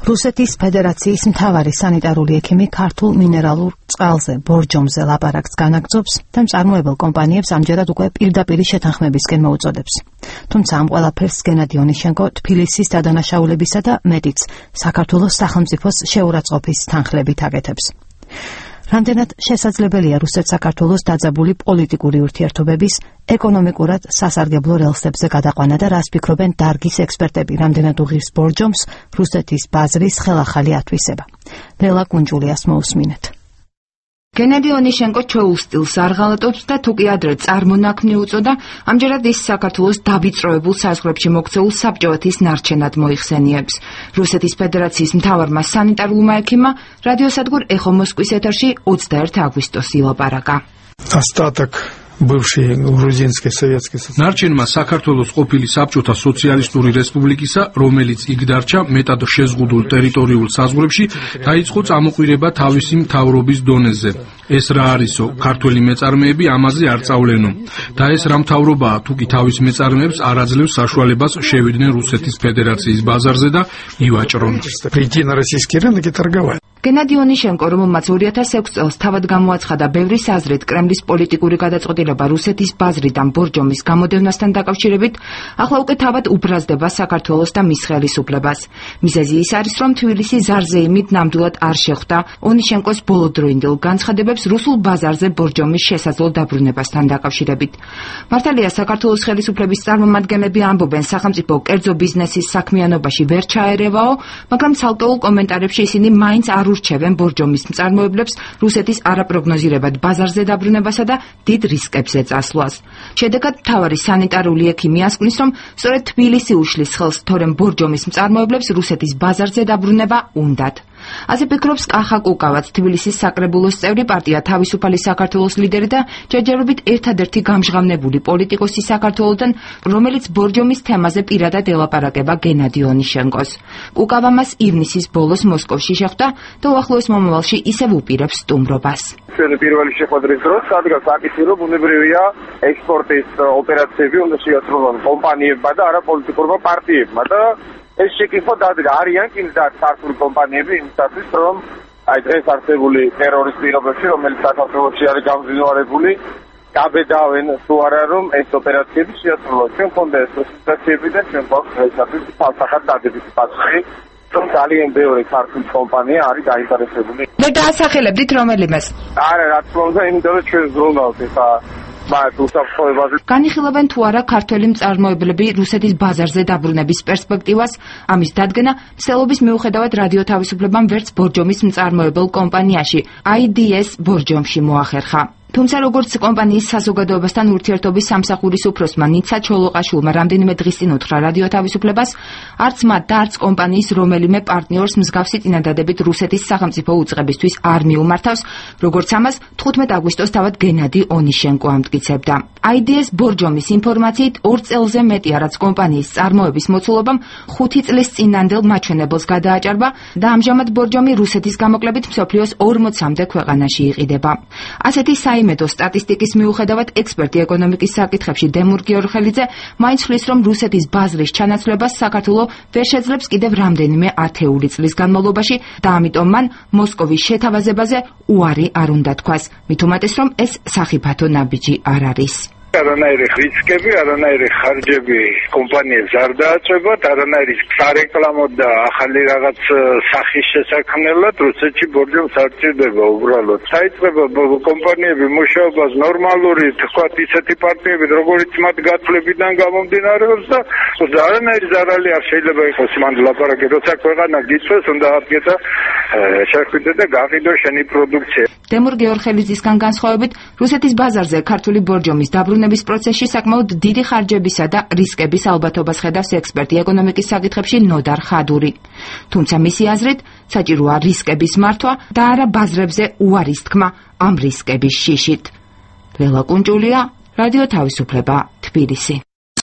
რუსეთის ფედერაციის მთავარი სანიტარული ექიმი ქართულ მინერალურ წყალზე ბორჯომზე ლაპარაკს განაგრძობს და მწარმოებელ კომპანიებს ამჯერად უკვე პირდაპირი შეთანხმებისკენ მოუწოდებს. თუმცა ამ ყველაფერს გენადი ონიშენკო თბილისის დადანაშაულებისა და მეტიც საქართველოს სახელმწიფოს შეურაცხყოფის თანხლებით აკეთებს. რამდენად შესაძლებელია რუსეთ-საქართველოს დაძაბული პოლიტიკური ურთიერთობების ეკონომიკურად სასარგებლო რელსებზე გადაყვანა და რას ფიქრობენ დარგის ექსპერტები, რამდენად უღირს ბორჯომს რუსეთის ბაზრის ხელახალი ათვისება. ლელა კუნჯულიას მოусმინეთ. გენადი ონიშენკო ჩვეულ სტილს არ ღალატობს და თუ კი ადრე წარმონაქმნი უწოდა, ამჯერად ის საქართველოს დავიწროებულ საზღვრებში მოქცეულ საბჭოეთის ნარჩენად მოიხსენიებს. რუსეთის федерацიის მთავარმა სანიტარულმა ექიმმა რადიოსადგურ ეხო მოსკვის ეთერში 21 აგვისტოს ილაპარაკა. Остаток бывшей грузинской советской ნარჩენმა საქართველოს ყოფილი საბჭოთა სოციალისტური რესპუბლიკისა, რომელიც იქ დარჩა მეტად შეზღუდულ ტერიტორიულ საზღვრებში, დაიწყო წამოყვირება თავისი მთავრობის დონეზე. ეს რა არისო, ქართველი მეწარმეები ამაზე არ წავლენო. და ეს რა მთავრობაა, თუ კი თავის მეწარმეებს არ აძლევს საშუალებას შევიდნენ რუსეთის ფედერაციის ბაზარზე და ივაჭრონ. Прийти на российский рынок и торговать. გენადი ონიშენკო, რომელმაც 2006 წელს თავად გამოაცხადა ბევრის აზრით კრემლის პოლიტიკური გადაწყვეტილება რუსეთის ბაზრიდან ბორჯომის გამოდევნასთან დაკავშირებით, ახლა უკვე თავად უბრაზდება საქართველოს და მის ხელისუფლებას. მიზეზი ის არის, რომ თბილისი ზარზე იმით ნამდვილად არ შეხვდა ონიშენკოს ბოლოდროინდელ განცხადებებს რუსულ ბაზარზე ბორჯომის შესაძლო დაბრუნებასთან დაკავშირებით. მართალია, საქართველოს ხელისუფლების წარმომადგენლები ამბობენ, სახელმწიფო კერძო ბიზნესის საქმიანობაში ვერ ჩაერევაო, მაგრამ ცალკეულ კომენტარებში ისინი მაინც არ ურჩევენ ბორჯომის მწარმოებლებს რუსეთის არაპროგნოზირებად ბაზარზე დაბრუნებასა და დიდ რისკებზე წასვლას. შედეგად მთავარი სანიტარული ექიმი ასკვნის, რომ სწორედ თბილისი უშლის ხელს თორემ ბორჯომის მწარმოებლებს რუსეთის ბაზარზე დაბრუნება უნდათ. ასე ფიქრობს კახა კუკავაც, თბილისის საკრებულოს წევრი, პარტია თავისუფალი საქართველოს ლიდერი და ჯერჯერობით ერთადერთი გამჟღავნებული პოლიტიკოსი საქართველოდან, რომელიც ბორჯომის თემაზე პირადად ელაპარაკება გენადი ონიშენკოს. კუკავა მას ივნისის ბოლოს მოსკოვში შეხვდა და უახლოეს მომავალში ისევ უპირებს სტუმრობას. პირველი შეხვედრის დროს სადგას აკითხი, რომ ბუნებრივია ექსპორტის ოპერაციები უნდა შეასრულონ კომპანიებმა და არა პოლიტიკურმა პარტიებმა და ეს შეკითხვა დადგა, არიან კი ქართული კომპანიები იმისათვის, რომ აი დღეს არსებული ტერორის პირობებში, რომელიც საქართველოში არის გამზინვარებული, გაბედავენ თუ არა რომ ეს ოპერაციები შეასრულოს. ჩვენ გქონდა ეს ოპერაციები და ჩვენ გვაქვს დღეისათვის falsafat დადებითი პასუხი, რომ ძალიან ბევრი ქართული კომპანია არის დაინტერესებული. და დაასახელებდით რომელიმეს? არა, რა თქმა უნდა, იმიტომ რომ ჩვენ ზრუნავთ ეხა განიხილებენ თუ არა ქართველი მწარმოებლები რუსეთის ბაზარზე დაბრუნების პერსპექტივას, ამის დადგენა მსელობის მიუხედავად რადიო თავისუფლებამ ვერც ბორჯომის მწარმოებელ კომპანიაში IDS ბორჯომში მოახერხა. თუმცა როგორც კომპანიის საზოგადოებასთან ურთიერთობის სამსახურის უფროსმა ნიცა ჩოლოყაშვილმა რამდენიმე დღის წინ უთხრა რადიო თავისუფლებას, არც მათ და არც კომპანიის რომელიმე პარტნიორს მსგავსი წინადადებით რუსეთის სახელმწიფო უწყებისთვის არ მიუმართავს, როგორც ამას 15 აგვისტოს თავად გენადი ონიშენკო ამტკიცებდა. IDS ბორჯომის ინფორმაციით 2 წელზე მეტია, რაც კომპანიის წარმოების მოცულობამ 5 წლის წინანდელ მაჩვენებელს გადააჭარბა და ამჟამად ბორჯომი რუსეთის გამოკლებით მსოფლიოს 40-მდე ქვეყანაში იყიდება. ასეთი საიმედო სტატისტიკის მიუხედავად ექსპერტი ეკონომიკის საკითხებში დემურ გიორხელიძე მაინც ხლის, რომ რუსეთის ბაზრის ჩანაცვლებას საქართველოს ვერ შეძლებს კიდევ რამდენიმე ათეული წლის განმავლობაში და ამიტომ მან მოსკოვის შეთავაზებაზე უარი არ უნდა თქვას, მით უმეტეს, რომ ეს სახიფათო ნაბიჯი არ არის. არანაირი რისკები, არანაირი ხარჯები კომპანიებს არ დააწევათ, არანაირი სარეკლამო და ახალი რაღაც სახის შესაქმნელად რუსეთში ბორჯომს არ ჭირდება უბრალოდ. საიწყება კომპანიები მუშაობას ნორმალური, თქვათ ისეთი პარტიები, როგორიც მათ გათვლებიდან გამომდინარეობს და არანაირი ზარალი არ შეიძლება იყოს მან ლაპარაკი, როცა ქვეყანა გიწევს, უნდა აღდგედა შეხვიდე და გაყიდო შენი პროდუქცია. დემურ გიორხელიძისგან განსხვავებით, რუსეთის ბაზარზე ქართული ბორჯომის დაბრუნების პროცესში საკმაოდ დიდი ხარჯებისა და რისკების ალბათობას ხედავს ექსპერტი ეკონომიკის საკითხებში ნოდარ ხადური. თუმცა მისი აზრით, საჭიროა რისკების მართვა და არა ბაზრებზე უარის თქმა ამ რისკების შიშით. ლელა კუნჯულია, რადიო თავისუფლება, თბილისი.